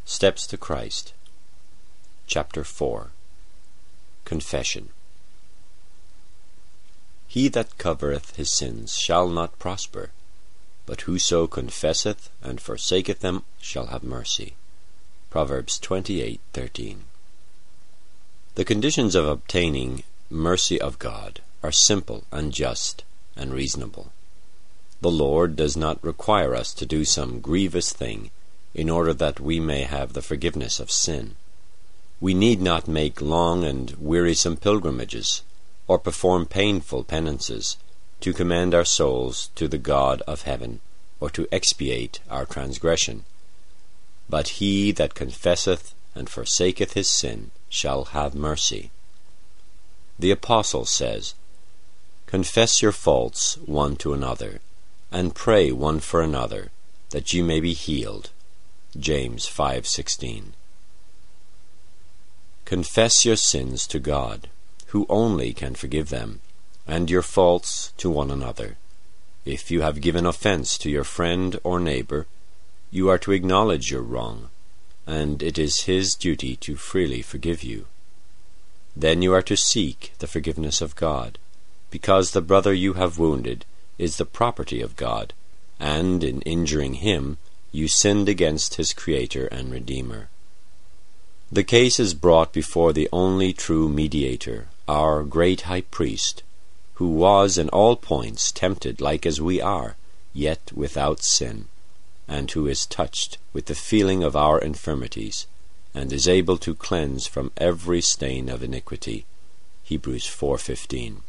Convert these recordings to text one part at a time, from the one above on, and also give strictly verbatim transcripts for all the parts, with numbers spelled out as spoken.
Steps to Christ. Chapter four. Confession. He that covereth his sins shall not prosper, but whoso confesseth and forsaketh them shall have mercy. Proverbs twenty-eight thirteen. The conditions of obtaining mercy of God are simple and just and reasonable. The Lord does not require us to do some grievous thing in order that we may have the forgiveness of sin. We need not make long and wearisome pilgrimages, or perform painful penances, to commend our souls to the God of heaven, or to expiate our transgression. But he that confesseth and forsaketh his sin shall have mercy. The Apostle says, Confess your faults one to another, and pray one for another, that ye may be healed. James five sixteen. Confess your sins to God, who only can forgive them, and your faults to one another. If you have given offense to your friend or neighbor, you are to acknowledge your wrong, and it is his duty to freely forgive you. Then you are to seek the forgiveness of God, because the brother you have wounded is the property of God, and in injuring him you sinned against his Creator and Redeemer. The case is brought before the only true mediator, our great high priest, who was in all points tempted like as we are, yet without sin, and who is touched with the feeling of our infirmities, and is able to cleanse from every stain of iniquity. Hebrews four fifteen.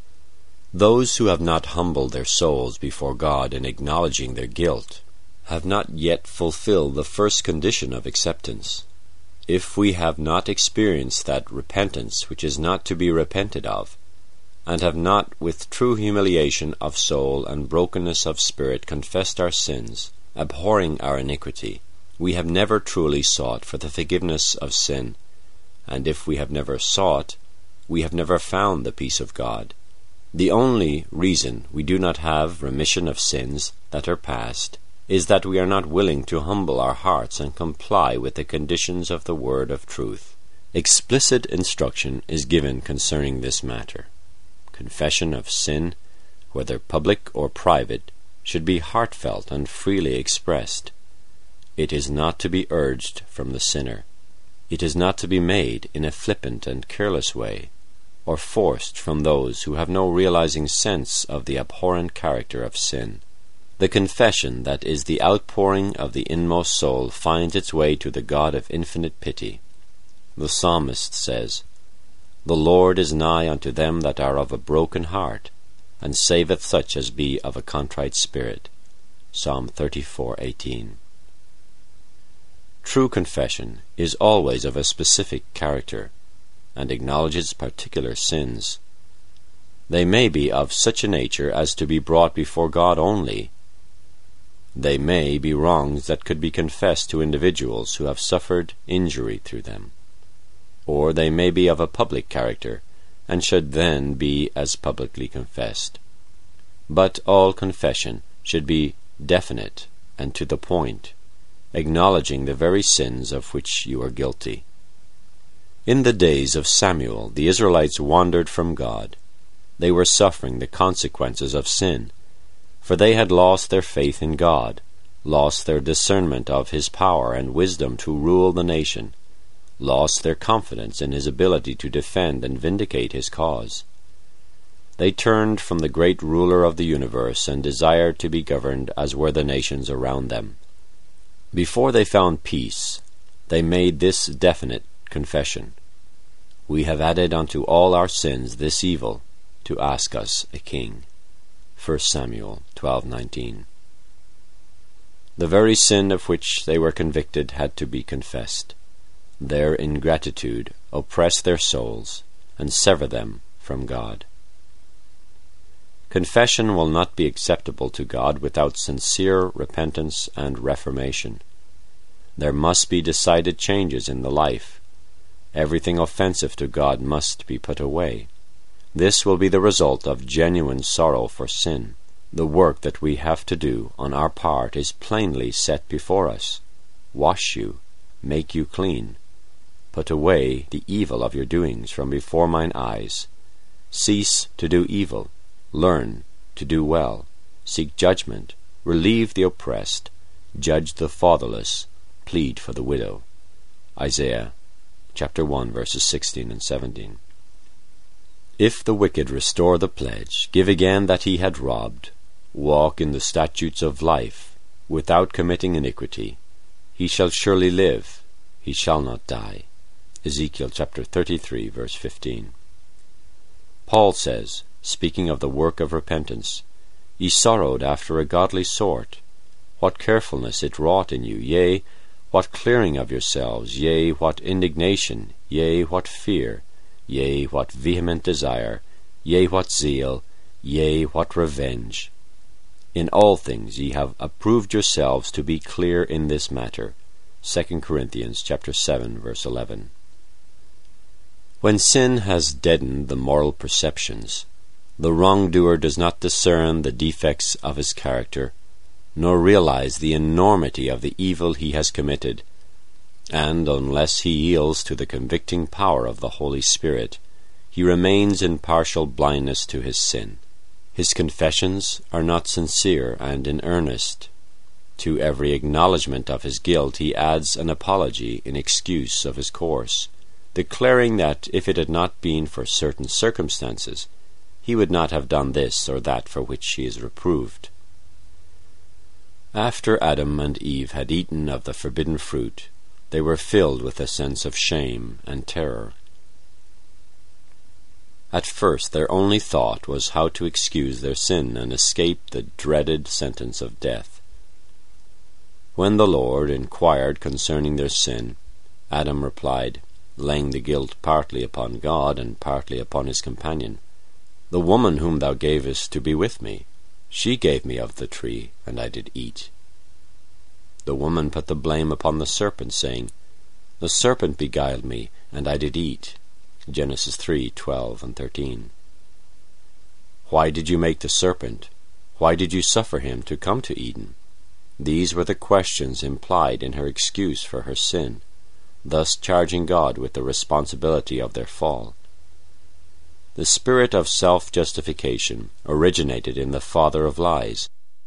Those who have not humbled their souls before God in acknowledging their guilt have not yet fulfilled the first condition of acceptance. If we have not experienced that repentance which is not to be repented of, and have not with true humiliation of soul and brokenness of spirit confessed our sins, abhorring our iniquity, we have never truly sought for the forgiveness of sin, and if we have never sought, we have never found the peace of God. The only reason we do not have remission of sins that are past is that we are not willing to humble our hearts and comply with the conditions of the word of truth. Explicit instruction is given concerning this matter. Confession of sin, whether public or private, should be heartfelt and freely expressed. It is not to be urged from the sinner. It is not to be made in a flippant and careless way, or forced from those who have no realizing sense of the abhorrent character of sin. The confession that is the outpouring of the inmost soul finds its way to the God of infinite pity. The psalmist says, The Lord is nigh unto them that are of a broken heart, and saveth such as be of a contrite spirit. Psalm thirty-four eighteen. True confession is always of a specific character, and acknowledges particular sins. They may be of such a nature as to be brought before God only. They may be wrongs that could be confessed to individuals who have suffered injury through them. Or they may be of a public character, and should then be as publicly confessed. But all confession should be definite and to the point, acknowledging the very sins of which you are guilty. In the days of Samuel, the Israelites wandered from God. They were suffering the consequences of sin, for they had lost their faith in God, lost their discernment of His power and wisdom to rule the nation, lost their confidence in His ability to defend and vindicate His cause. They turned from the great ruler of the universe and desired to be governed as were the nations around them. Before they found peace, they made this definite confession: We have added unto all our sins this evil, to ask us a king. First Samuel twelve nineteen. The very sin of which they were convicted had to be confessed. Their ingratitude oppressed their souls and severed them from God. Confession will not be acceptable to God without sincere repentance and reformation. There must be decided changes in the life. Everything offensive to God must be put away. This will be the result of genuine sorrow for sin. The work that we have to do on our part is plainly set before us. Wash you, make you clean. Put away the evil of your doings from before mine eyes. Cease to do evil, learn to do well, seek judgment, relieve the oppressed, judge the fatherless, plead for the widow. Isaiah chapter one, verses sixteen and seventeen. If the wicked restore the pledge, give again that he had robbed, walk in the statutes of life, without committing iniquity, he shall surely live, he shall not die. Ezekiel chapter thirty-three, verse fifteen. Paul says, speaking of the work of repentance, Ye sorrowed after a godly sort. What carefulness it wrought in you, yea, what clearing of yourselves, yea, what indignation, yea, what fear, yea, what vehement desire, yea, what zeal, yea, what revenge. In all things ye have approved yourselves to be clear in this matter. Second Corinthians chapter seven, verse eleven. When sin has deadened the moral perceptions, the wrongdoer does not discern the defects of his character, nor realize the enormity of the evil he has committed, and unless he yields to the convicting power of the Holy Spirit, he remains in partial blindness to his sin. His confessions are not sincere and in earnest. To every acknowledgment of his guilt he adds an apology in excuse of his course, declaring that if it had not been for certain circumstances, he would not have done this or that for which he is reproved. After Adam and Eve had eaten of the forbidden fruit, they were filled with a sense of shame and terror. At first their only thought was how to excuse their sin and escape the dreaded sentence of death. When the Lord inquired concerning their sin, Adam replied, laying the guilt partly upon God and partly upon his companion, The woman whom thou gavest to be with me, she gave me of the tree, and I did eat. The woman put the blame upon the serpent, saying, The serpent beguiled me, and I did eat. Genesis three, twelve and thirteen. Why did you make the serpent? Why did you suffer him to come to Eden? These were the questions implied in her excuse for her sin, thus charging God with the responsibility of their fall. The spirit of self-justification originated in the father of lies,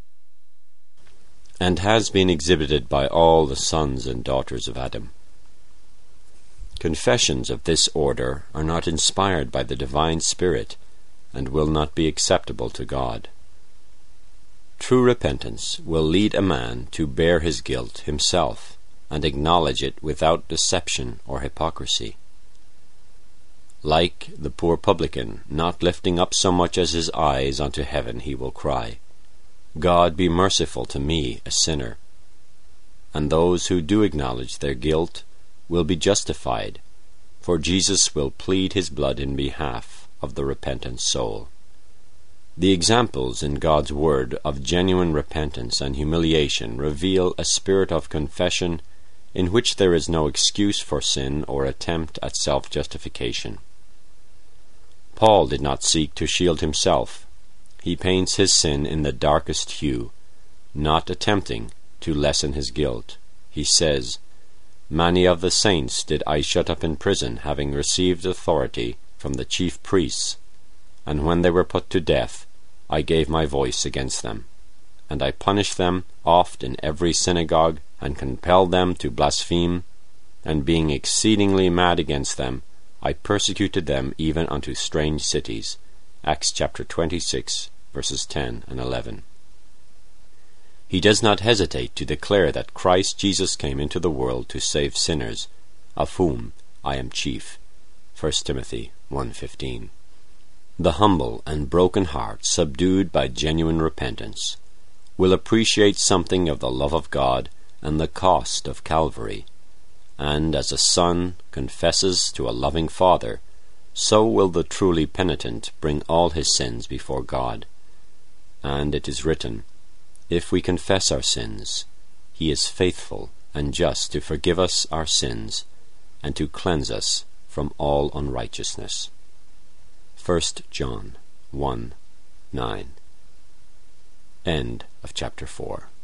and has been exhibited by all the sons and daughters of Adam. Confessions of this order are not inspired by the divine Spirit, and will not be acceptable to God. True repentance will lead a man to bear his guilt himself, and acknowledge it without deception or hypocrisy. Like the poor publican, not lifting up so much as his eyes unto heaven, he will cry, God, be merciful to me, a sinner. And those who do acknowledge their guilt will be justified, for Jesus will plead his blood in behalf of the repentant soul. The examples in God's Word of genuine repentance and humiliation reveal a spirit of confession in which there is no excuse for sin or attempt at self-justification. Paul did not seek to shield himself. He paints his sin in the darkest hue, not attempting to lessen his guilt. He says, Many of the saints did I shut up in prison, having received authority from the chief priests, and when they were put to death, I gave my voice against them. And I punished them oft in every synagogue, and compelled them to blaspheme, and being exceedingly mad against them, I persecuted them even unto strange cities. Acts chapter twenty-six, verses ten and eleven. He does not hesitate to declare that Christ Jesus came into the world to save sinners, of whom I am chief. First Timothy one fifteen. The humble and broken heart, subdued by genuine repentance, will appreciate something of the love of God and the cost of Calvary, and as a son confesses to a loving father, so will the truly penitent bring all his sins before God. And it is written, If we confess our sins, he is faithful and just to forgive us our sins and to cleanse us from all unrighteousness. First John one nine. End of chapter four.